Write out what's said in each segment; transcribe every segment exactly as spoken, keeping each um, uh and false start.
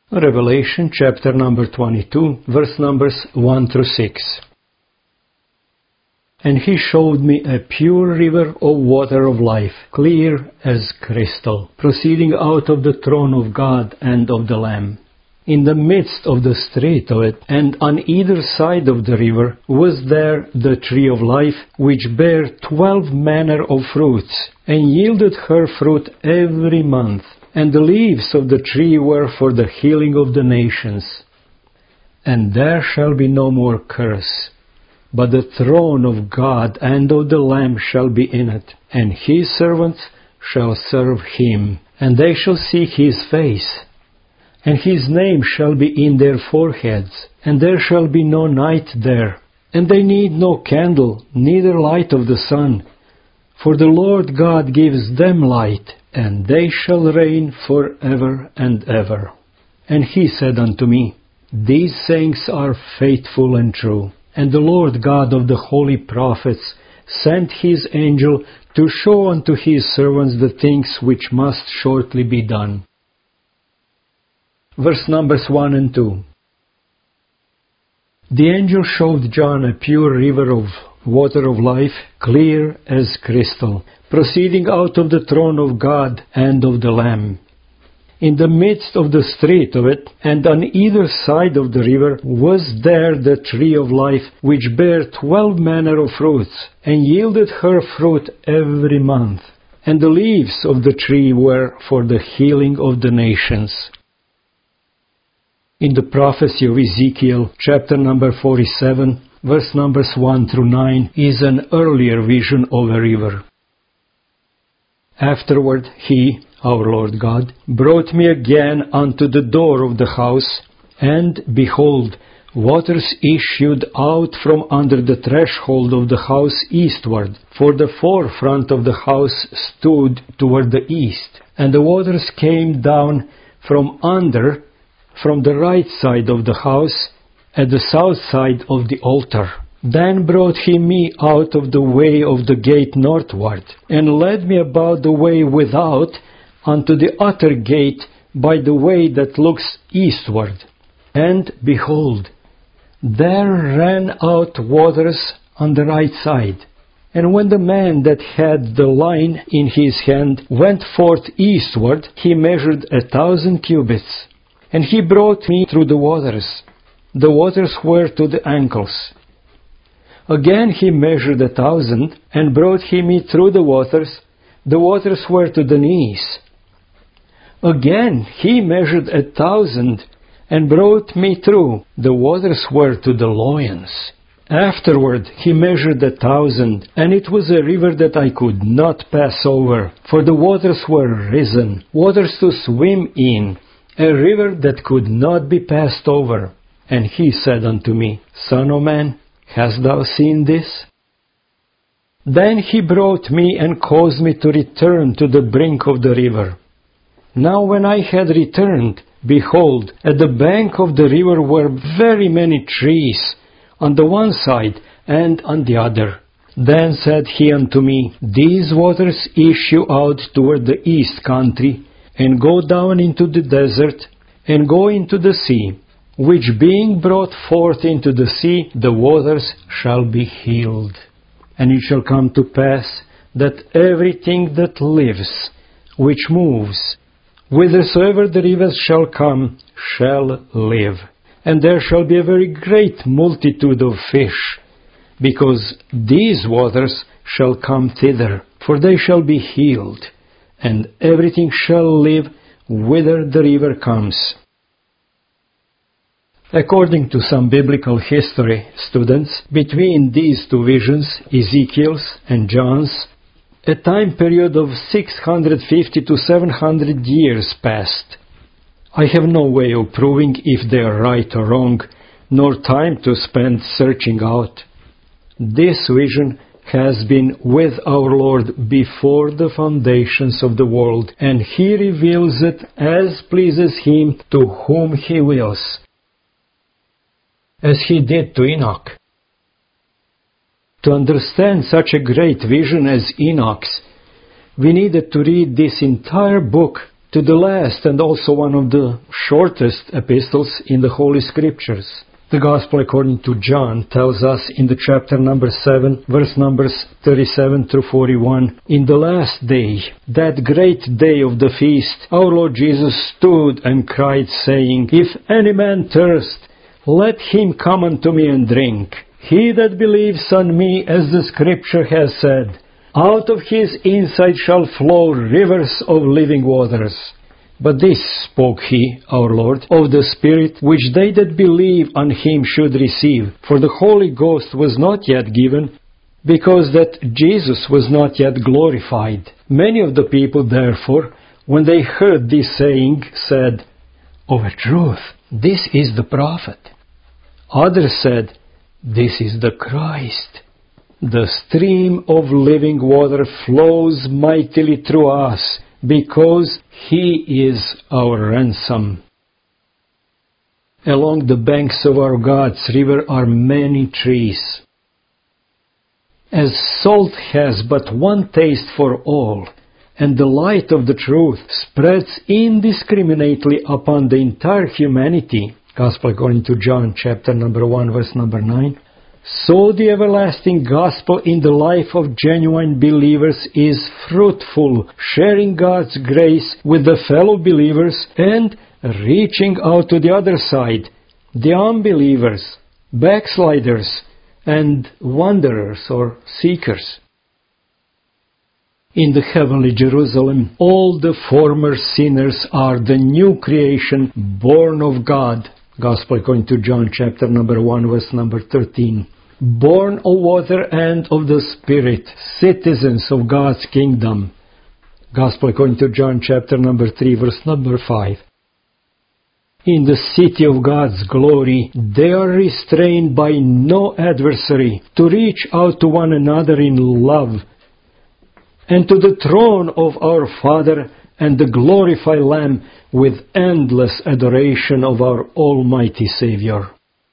Revelation chapter number twenty-two, verse numbers one through six. And he showed me a pure river of water of life, clear as crystal, proceeding out of the throne of God and of the Lamb. In the midst of the street of it, and on either side of the river, was there the tree of life, which bare twelve manner of fruits, and yielded her fruit every month. And the leaves of the tree were for the healing of the nations. And there shall be no more curse, but the throne of God and of the Lamb shall be in it, and his servants shall serve him, and they shall see his face. And his name shall be in their foreheads, and there shall be no night there. And they need no candle, neither light of the sun, for the Lord God gives them light, and they shall reign for ever and ever. And he said unto me, These sayings are faithful and true. And the Lord God of the holy prophets sent his angel to show unto his servants the things which must shortly be done. Verse numbers one and two. The angel showed John a pure river of water of life, clear as crystal, proceeding out of the throne of God and of the Lamb. In the midst of the street of it, and on either side of the river, was there the tree of life, which bare twelve manner of fruits, and yielded her fruit every month. And the leaves of the tree were for the healing of the nations. In the prophecy of Ezekiel, chapter number forty-seven, verse numbers one through nine, is an earlier vision of a river. Afterward he, our Lord God, brought me again unto the door of the house, and, behold, waters issued out from under the threshold of the house eastward, for the forefront of the house stood toward the east, and the waters came down from under, from the right side of the house, at the south side of the altar. Then brought he me out of the way of the gate northward, and led me about the way without, unto the utter gate by the way that looks eastward. And, behold, there ran out waters on the right side. And when the man that had the line in his hand went forth eastward, he measured a thousand cubits. And he brought me through the waters. The waters were to the ankles. Again he measured a thousand, and brought he me through the waters. The waters were to the knees. Again he measured a thousand, and brought me through. The waters were to the loins. Afterward he measured a thousand, and it was a river that I could not pass over, for the waters were risen, waters to swim in, a river that could not be passed over. And he said unto me, Son of man, hast thou seen this? Then he brought me and caused me to return to the brink of the river. Now when I had returned, behold, at the bank of the river were very many trees, on the one side and on the other. Then said he unto me, These waters issue out toward the east country, and go down into the desert, and go into the sea, which being brought forth into the sea, the waters shall be healed. And it shall come to pass that everything that lives, which moves, whithersoever the rivers shall come, shall live. And there shall be a very great multitude of fish, because these waters shall come thither, for they shall be healed, and everything shall live whither the river comes. According to some biblical history students, between these two visions, Ezekiel's and John's, a time period of six hundred fifty to seven hundred years passed. I have no way of proving if they are right or wrong, nor time to spend searching out. This vision has been with our Lord before the foundations of the world, and he reveals it as pleases him to whom he wills, as he did to Enoch. To understand such a great vision as Enoch's, we needed to read this entire book to the last and also one of the shortest epistles in the Holy Scriptures. The Gospel according to John tells us in the chapter number seven, verse numbers thirty-seven through forty-one, in the last day, that great day of the feast, our Lord Jesus stood and cried, saying, If any man thirst, let him come unto me and drink. He that believes on me, as the Scripture has said, out of his inside shall flow rivers of living waters. But this spoke he, our Lord, of the Spirit, which they that believe on him should receive. For the Holy Ghost was not yet given, because that Jesus was not yet glorified. Many of the people, therefore, when they heard this saying, said, Of a truth, this is the prophet. Others said, This is the Christ. The stream of living water flows mightily through us, because He is our ransom. Along the banks of our God's river are many trees. As salt has but one taste for all, and the light of the truth spreads indiscriminately upon the entire humanity, Gospel according to John, chapter number one, verse number nine, so the everlasting gospel in the life of genuine believers is fruitful, sharing God's grace with the fellow believers and reaching out to the other side, the unbelievers, backsliders, and wanderers or seekers. In the heavenly Jerusalem, all the former sinners are the new creation born of God. Gospel according to John, chapter number one, verse number thirteen. Born of water and of the Spirit, citizens of God's kingdom. Gospel according to John, chapter number three, verse number five. In the city of God's glory, they are restrained by no adversary to reach out to one another in love, and to the throne of our Father and the glorified Lamb with endless adoration of our Almighty Savior.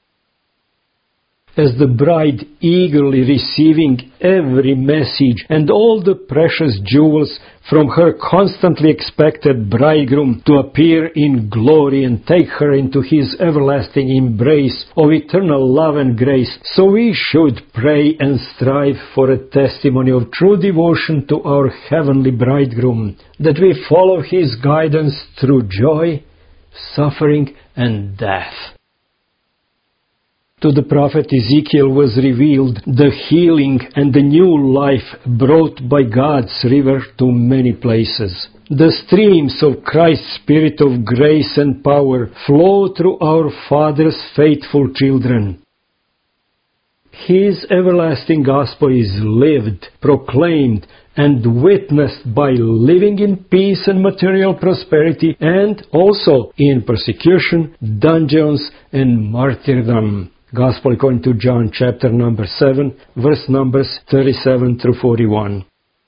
As the bride eagerly receiving every message and all the precious jewels from her constantly expected bridegroom to appear in glory and take her into his everlasting embrace of eternal love and grace, so we should pray and strive for a testimony of true devotion to our heavenly bridegroom, that we follow his guidance through joy, suffering, and death. To the prophet Ezekiel was revealed the healing and the new life brought by God's river to many places. The streams of Christ's Spirit of grace and power flow through our Father's faithful children. His everlasting gospel is lived, proclaimed, and witnessed by living in peace and material prosperity, and also in persecution, dungeons, and martyrdom. Gospel according to John, chapter number seven, verse numbers thirty-seven through forty-one.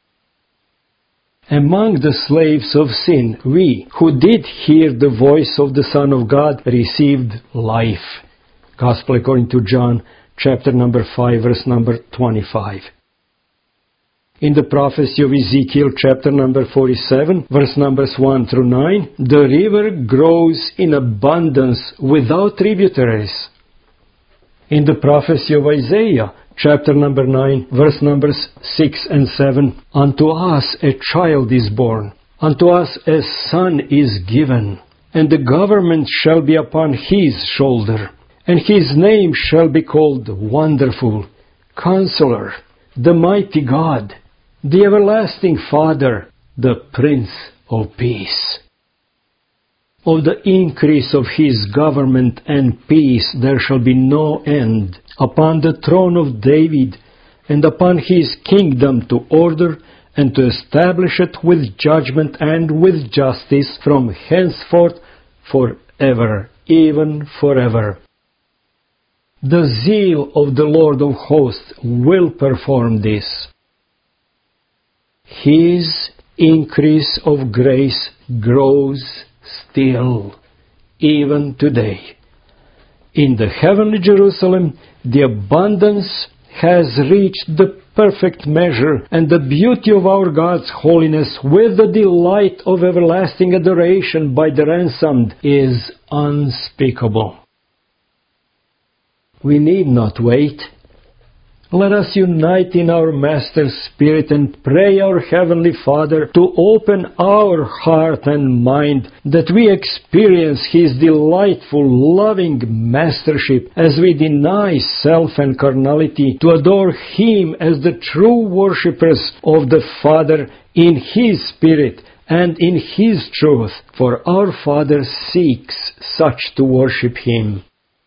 Among the slaves of sin, we, who did hear the voice of the Son of God, received life. Gospel according to John, chapter number five, verse number twenty-five. In the prophecy of Ezekiel, chapter number forty-seven, verse numbers one through nine, the river grows in abundance without tributaries. In the prophecy of Isaiah, chapter number nine, verse numbers six and seven, unto us a child is born, unto us a son is given, and the government shall be upon his shoulder, and his name shall be called Wonderful, Counselor, the Mighty God, the Everlasting Father, the Prince of Peace. Of the increase of his government and peace there shall be no end, upon the throne of David, and upon his kingdom, to order and to establish it with judgment and with justice from henceforth forever, even forever. The zeal of the Lord of hosts will perform this. His increase of grace grows still, even today. In the heavenly Jerusalem, the abundance has reached the perfect measure and the beauty of our God's holiness with the delight of everlasting adoration by the ransomed is unspeakable. We need not wait. Let us unite in our Master's Spirit and pray our Heavenly Father to open our heart and mind that we experience His delightful, loving mastership as we deny self and carnality to adore Him as the true worshippers of the Father in His Spirit and in His truth, for our Father seeks such to worship Him.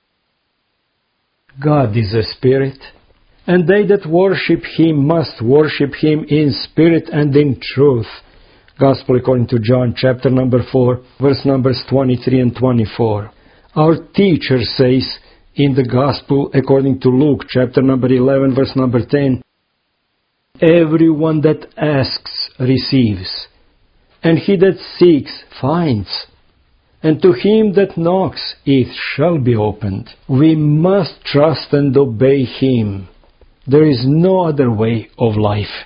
God is a Spirit, and they that worship Him must worship Him in spirit and in truth. Gospel according to John, chapter number four, verse numbers twenty-three and twenty-four. Our teacher says in the Gospel according to Luke, chapter number eleven, verse number ten, everyone that asks receives, and he that seeks finds, and to him that knocks it shall be opened. We must trust and obey Him. There is no other way of life.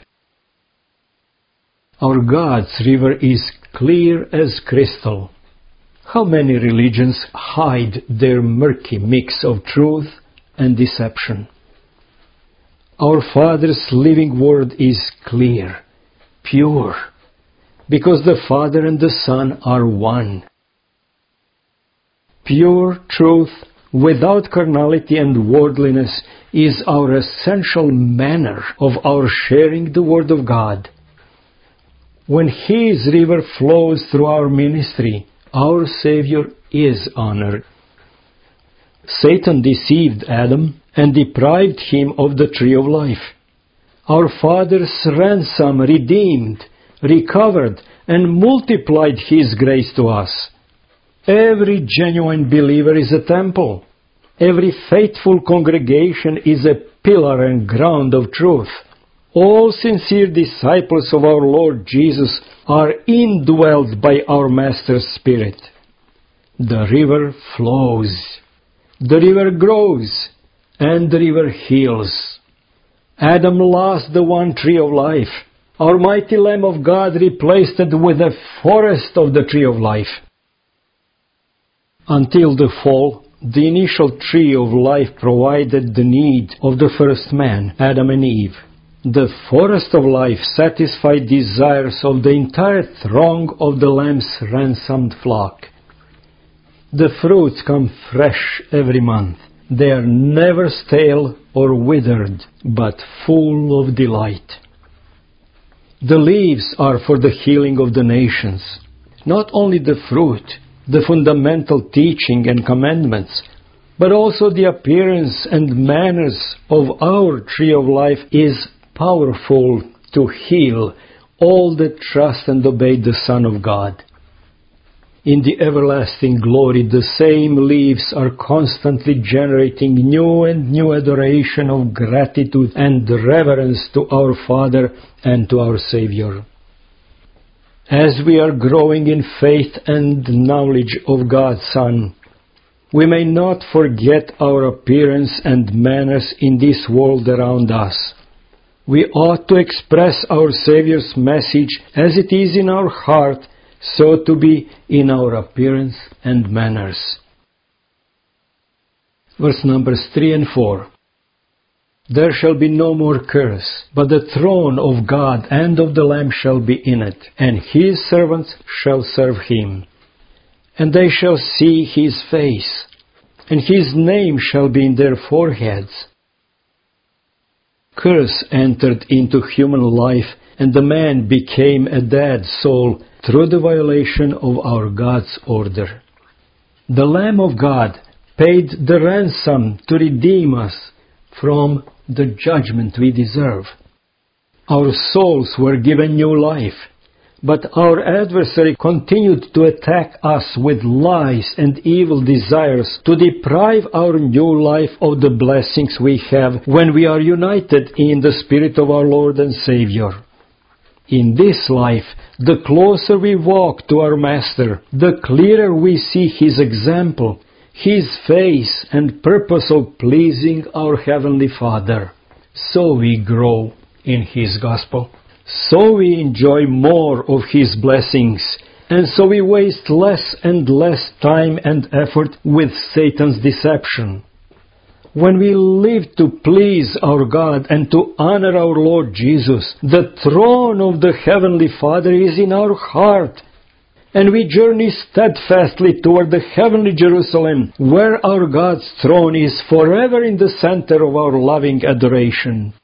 Our God's river is clear as crystal. How many religions hide their murky mix of truth and deception? Our Father's living word is clear, pure, because the Father and the Son are one. Pure truth, without carnality and worldliness, is our essential manner of our sharing the Word of God. When His river flows through our ministry, our Savior is honored. Satan deceived Adam and deprived him of the tree of life. Our Father's ransom redeemed, recovered, and multiplied His grace to us. Every genuine believer is a temple. Every faithful congregation is a pillar and ground of truth. All sincere disciples of our Lord Jesus are indwelled by our Master's Spirit. The river flows, the river grows, and the river heals. Adam lost the one tree of life. Our mighty Lamb of God replaced it with a forest of the tree of life. Until the fall, the initial tree of life provided the need of the first man, Adam and Eve. The forest of life satisfied desires of the entire throng of the Lamb's ransomed flock. The fruits come fresh every month. They are never stale or withered, but full of delight. The leaves are for the healing of the nations. Not only the fruit, the fundamental teaching and commandments, but also the appearance and manners of our tree of life is powerful to heal all that trust and obey the Son of God. In the everlasting glory, the same leaves are constantly generating new and new adoration of gratitude and reverence to our Father and to our Savior. As we are growing in faith and knowledge of God's Son, we may not forget our appearance and manners in this world around us. We ought to express our Savior's message as it is in our heart, so to be in our appearance and manners. Verse numbers three and four. There shall be no more curse, but the throne of God and of the Lamb shall be in it, and His servants shall serve Him. And they shall see His face, and His name shall be in their foreheads. Curse entered into human life, and the man became a dead soul through the violation of our God's order. The Lamb of God paid the ransom to redeem us from the judgment we deserve. Our souls were given new life, but our adversary continued to attack us with lies and evil desires to deprive our new life of the blessings we have when we are united in the Spirit of our Lord and Savior. In this life, the closer we walk to our Master, the clearer we see His example, His face and purpose of pleasing our Heavenly Father. So we grow in His gospel. So we enjoy more of His blessings, and so we waste less and less time and effort with Satan's deception. When we live to please our God and to honor our Lord Jesus, the throne of the Heavenly Father is in our heart, and we journey steadfastly toward the heavenly Jerusalem, where our God's throne is forever in the center of our loving adoration.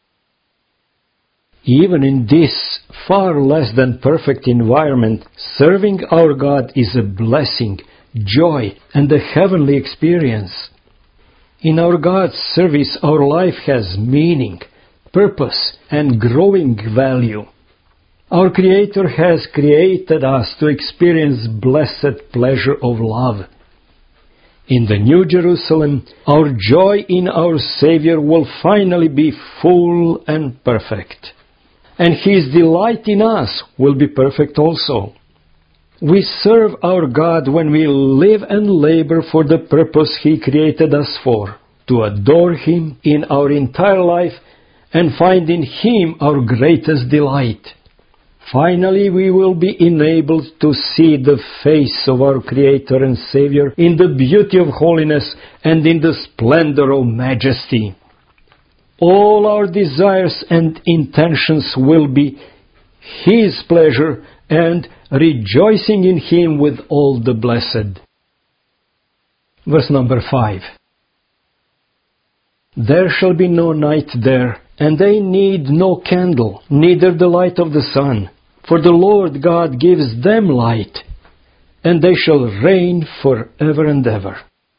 Even in this far less than perfect environment, serving our God is a blessing, joy, and a heavenly experience. In our God's service, our life has meaning, purpose, and growing value. Our Creator has created us to experience blessed pleasure of love. In the New Jerusalem, our joy in our Savior will finally be full and perfect. And His delight in us will be perfect also. We serve our God when we live and labor for the purpose He created us for, to adore Him in our entire life and find in Him our greatest delight. Finally, we will be enabled to see the face of our Creator and Savior in the beauty of holiness and in the splendor of majesty. All our desires and intentions will be His pleasure and rejoicing in Him with all the blessed. Verse number five. There shall be no night there, and they need no candle, neither the light of the sun, for the Lord God gives them light, and they shall reign forever and ever.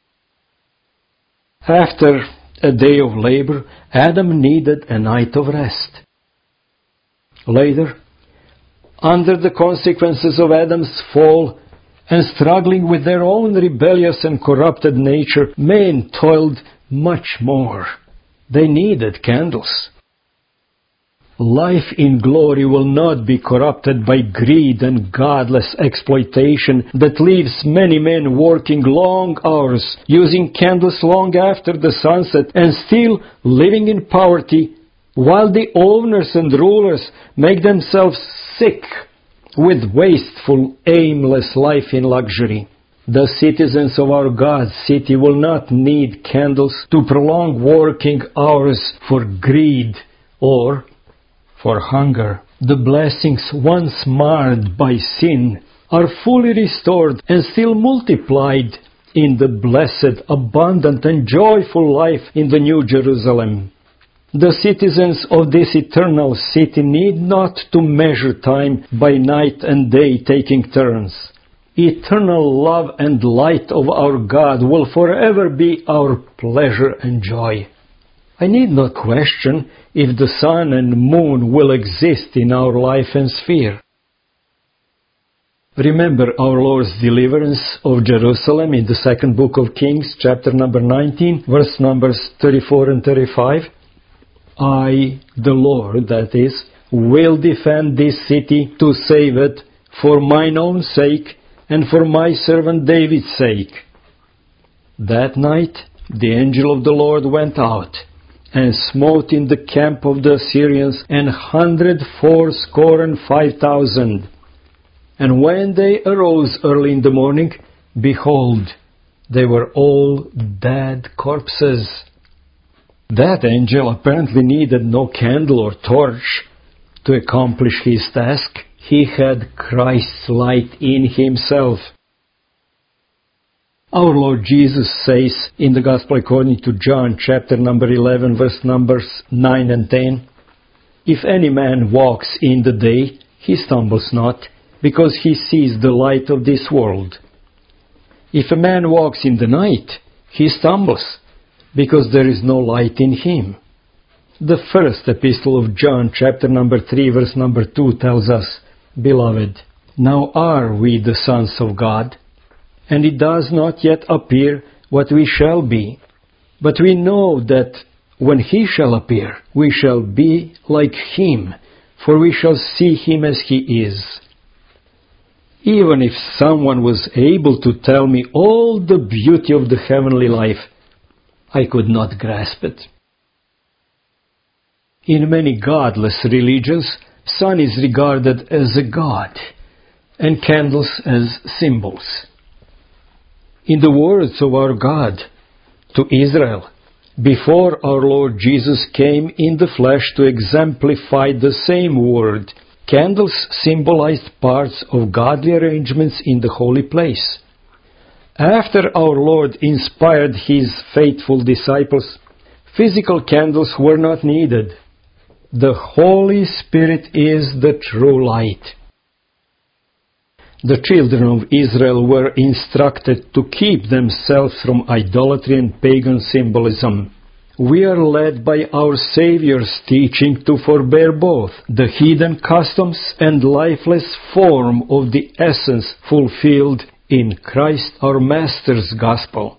After a day of labor, Adam needed a night of rest. Later, under the consequences of Adam's fall and struggling with their own rebellious and corrupted nature, men toiled much more. They needed candles. Life in glory will not be corrupted by greed and godless exploitation that leaves many men working long hours, using candles long after the sunset, and still living in poverty, while the owners and rulers make themselves sick with wasteful, aimless life in luxury. The citizens of our God's city will not need candles to prolong working hours for greed or for hunger. The blessings once marred by sin are fully restored and still multiplied in the blessed, abundant, and joyful life in the New Jerusalem. The citizens of this eternal city need not to measure time by night and day taking turns. Eternal love and light of our God will forever be our pleasure and joy. I need not question if the sun and moon will exist in our life and sphere. Remember our Lord's deliverance of Jerusalem in the second book of Kings, chapter number nineteen, verse numbers thirty-four and thirty-five. I, the Lord, that is, will defend this city to save it for mine own sake and for my servant David's sake. That night the angel of the Lord went out and smote in the camp of the Assyrians an hundred fourscore and five thousand. And when they arose early in the morning, behold, they were all dead corpses. That angel apparently needed no candle or torch to accomplish his task. He had Christ's light in himself. Our Lord Jesus says in the Gospel according to John, chapter number eleven, verse numbers nine and ten, If any man walks in the day, he stumbles not, because he sees the light of this world. If a man walks in the night, he stumbles, because there is no light in him. The first epistle of John, chapter number three, verse number two tells us, Beloved, now are we the sons of God, and it does not yet appear what we shall be. But we know that when he shall appear, we shall be like him, for we shall see him as he is. Even if someone was able to tell me all the beauty of the heavenly life, I could not grasp it. In many godless religions, sun is regarded as a god, and candles as symbols. In the words of our God to Israel, before our Lord Jesus came in the flesh to exemplify the same word, candles symbolized parts of godly arrangements in the holy place. After our Lord inspired His faithful disciples, physical candles were not needed. The Holy Spirit is the true light. The children of Israel were instructed to keep themselves from idolatry and pagan symbolism. We are led by our Savior's teaching to forbear both the heathen customs and lifeless form of the essence fulfilled in Christ our Master's gospel.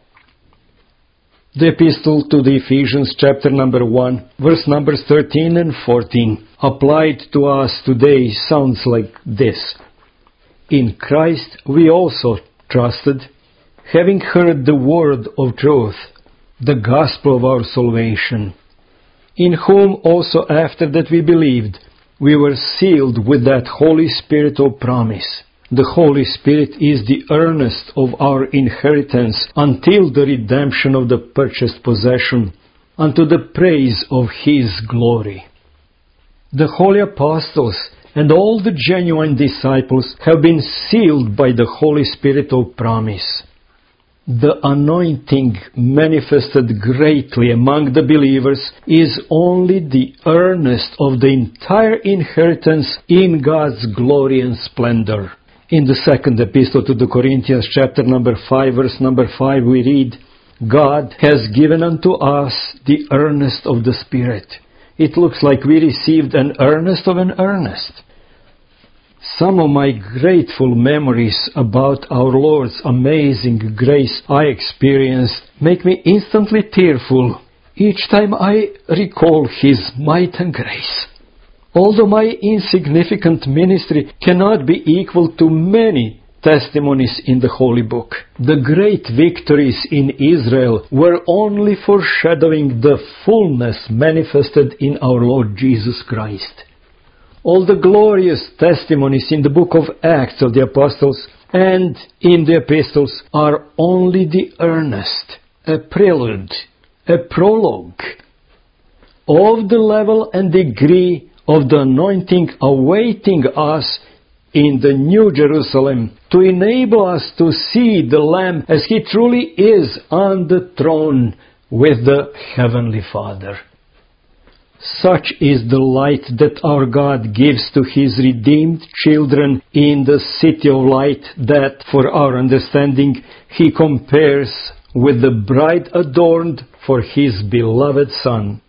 The epistle to the Ephesians, chapter number one, verse numbers thirteen and fourteen, applied to us today sounds like this. In Christ we also trusted, having heard the word of truth, the gospel of our salvation, in whom also after that we believed, we were sealed with that Holy Spirit of promise. The Holy Spirit is the earnest of our inheritance until the redemption of the purchased possession, unto the praise of His glory. The holy apostles and all the genuine disciples have been sealed by the Holy Spirit of promise. The anointing manifested greatly among the believers is only the earnest of the entire inheritance in God's glory and splendor. In the second epistle to the Corinthians, chapter number five, verse number five, we read, God has given unto us the earnest of the Spirit. It looks like we received an earnest of an earnest. Some of my grateful memories about our Lord's amazing grace I experienced make me instantly tearful each time I recall His might and grace. Although my insignificant ministry cannot be equal to many testimonies in the Holy Book, the great victories in Israel were only foreshadowing the fullness manifested in our Lord Jesus Christ. All the glorious testimonies in the book of Acts of the Apostles and in the epistles are only the earnest, a prelude, a prologue of the level and degree of the anointing awaiting us in the New Jerusalem to enable us to see the Lamb as He truly is on the throne with the Heavenly Father. Such is the light that our God gives to His redeemed children in the city of light that, for our understanding, He compares with the bride adorned for His beloved Son.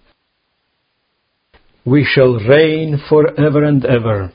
We shall reign forever and ever.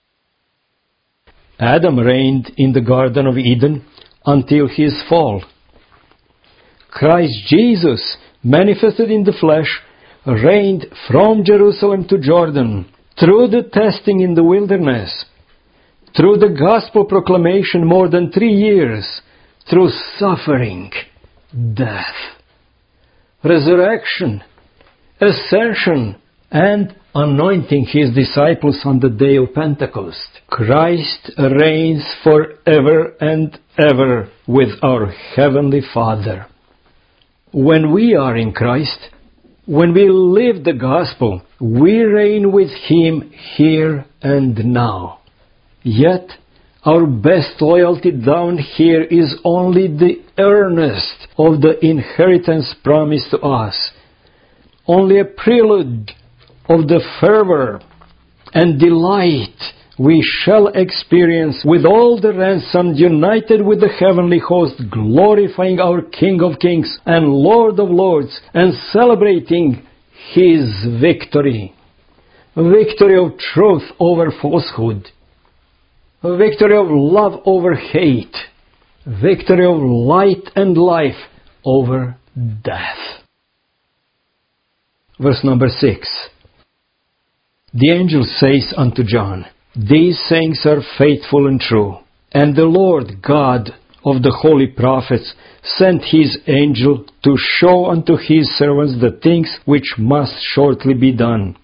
Adam reigned in the Garden of Eden until his fall. Christ Jesus, manifested in the flesh, reigned from Jerusalem to Jordan, through the testing in the wilderness, through the gospel proclamation more than three years, through suffering, death, resurrection, ascension, and anointing His disciples on the day of Pentecost. Christ reigns forever and ever with our Heavenly Father. When we are in Christ, when we live the gospel, we reign with Him here and now. Yet, our best loyalty down here is only the earnest of the inheritance promised to us, only a prelude of the fervor and delight we shall experience with all the ransomed united with the heavenly host, glorifying our King of Kings and Lord of Lords, and celebrating His victory. Victory of truth over falsehood. Victory of love over hate. Victory of light and life over death. Verse number six. The angel says unto John, These sayings are faithful and true. And the Lord God of the holy prophets sent His angel to show unto His servants the things which must shortly be done.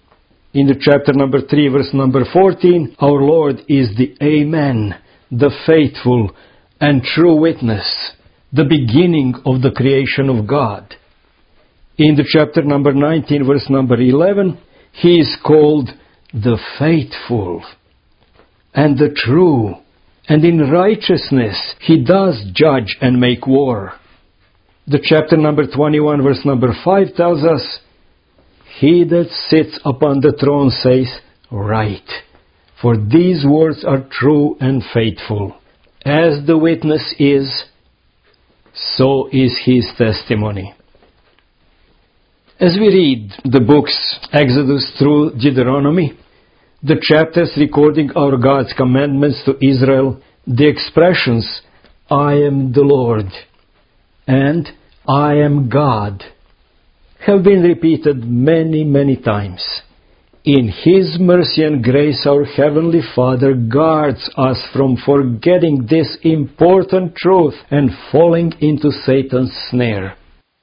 In the chapter number three, verse number fourteen, our Lord is the Amen, the faithful and true witness, the beginning of the creation of God. In the chapter number nineteen, verse number eleven, He is called the faithful and the true, and in righteousness He does judge and make war. The chapter number twenty-one, verse number five tells us, He that sits upon the throne says, Right, for these words are true and faithful. As the witness is, so is his testimony. As we read the books Exodus through Deuteronomy, the chapters recording our God's commandments to Israel, the expressions, I am the Lord and I am God, have been repeated many, many times. In His mercy and grace, our Heavenly Father guards us from forgetting this important truth and falling into Satan's snare.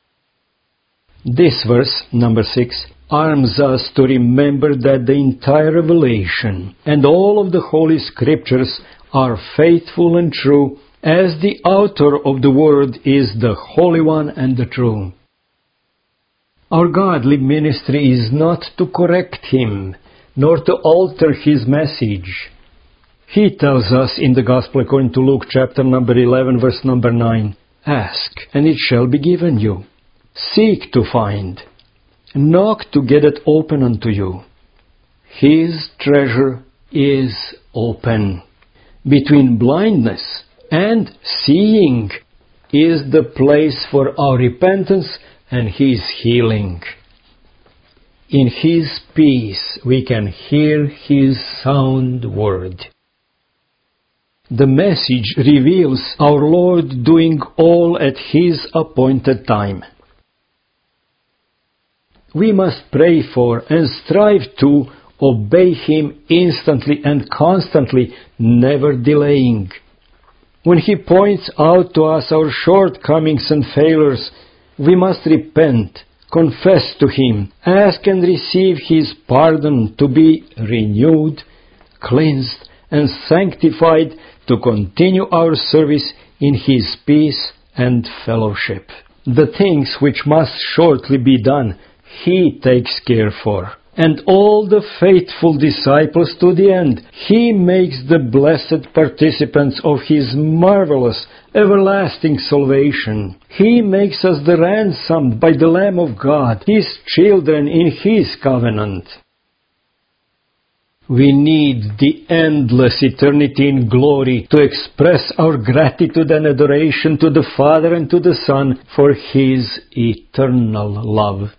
This verse, number six, arms us to remember that the entire Revelation and all of the Holy Scriptures are faithful and true, as the author of the Word is the Holy One and the True. Our godly ministry is not to correct Him, nor to alter His message. He tells us in the Gospel according to Luke chapter number eleven, verse number nine, Ask, and it shall be given you. Seek to find. Knock to get it open unto you. His treasure is open. Between blindness and seeing is the place for our repentance and His healing. In His peace we can hear His sound word. The message reveals our Lord doing all at His appointed time. We must pray for and strive to obey Him instantly and constantly, never delaying. When He points out to us our shortcomings and failures, we must repent, confess to Him, ask and receive His pardon to be renewed, cleansed, and sanctified to continue our service in His peace and fellowship. The things which must shortly be done, He takes care for. And all the faithful disciples to the end, He makes the blessed participants of His marvelous, everlasting salvation. He makes us the ransomed by the Lamb of God, His children in His covenant. We need the endless eternity in glory to express our gratitude and adoration to the Father and to the Son for His eternal love.